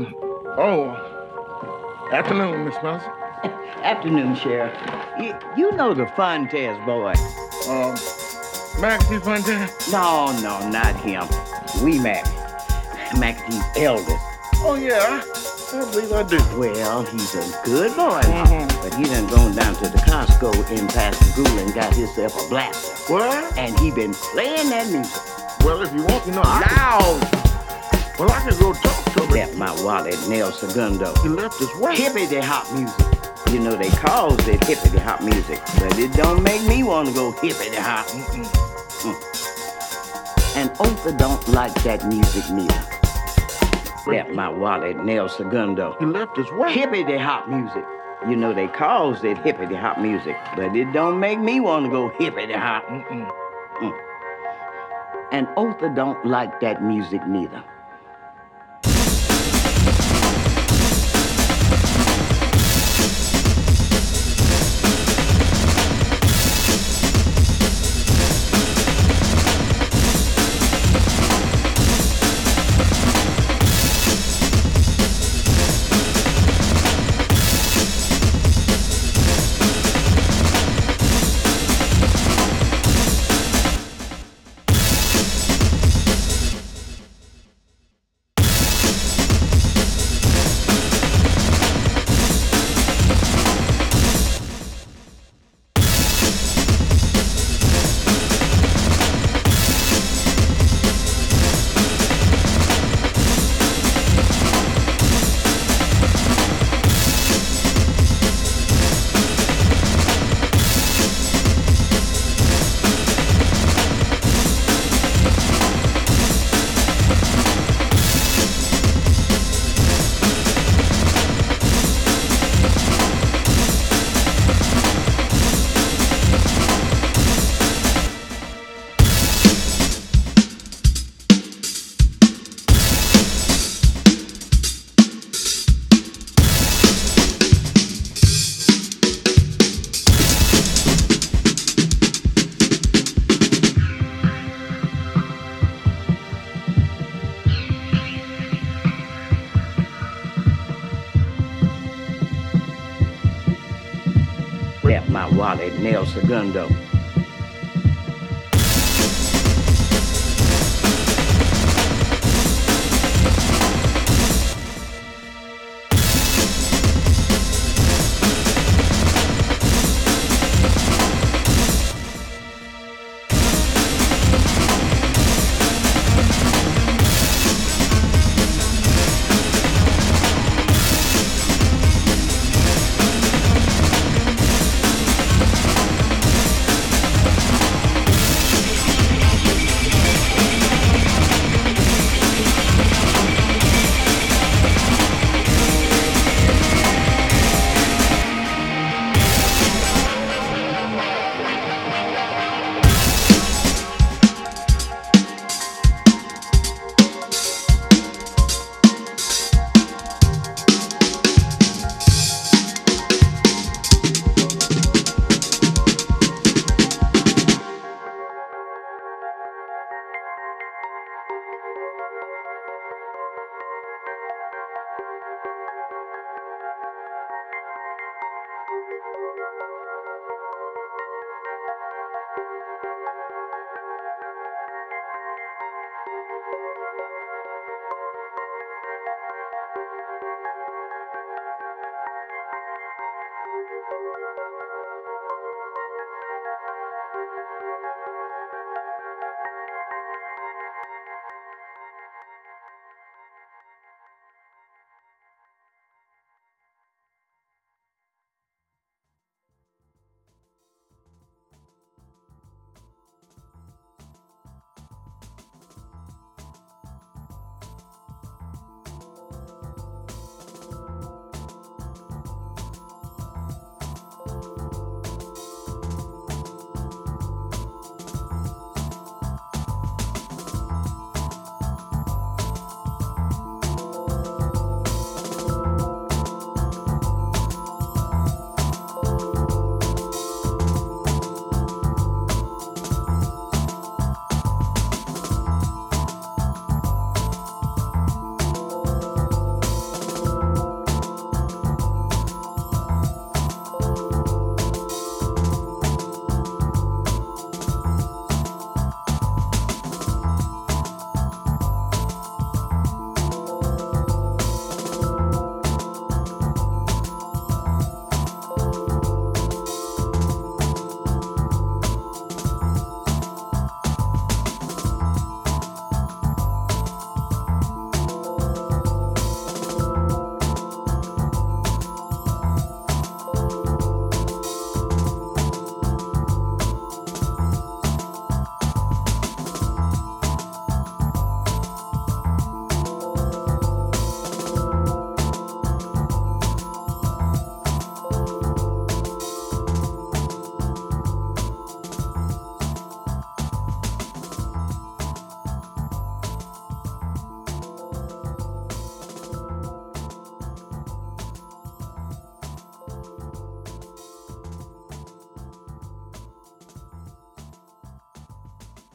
Oh, afternoon, Miss Mouse. Afternoon, Sheriff. You know the Funtez boy. Um, Max T. Funtez? No, not him. Wee Mac. Mac T's eldest. Oh, yeah, I believe I do. Well, he's a good boy, but he done gone down to the Costco in Pascagoula and got himself a blaster. What? And he been playing that music. Well, if you want, Loud! Well, I can go talk to him. Left my wallet, Nel Segundo. He left his what? Hippity-hop music. You know, they calls it hippity-hop music, but it don't make me want to go hippity-hop. And Otha don't like that music neither. Left my wallet, Nel Segundo. He left his what? Hippity-hop music. You know, they calls it hippity-hop music, but it don't make me want to go hippity-hop. And Otha don't like that music neither. Left my wallet, Nel Segundo.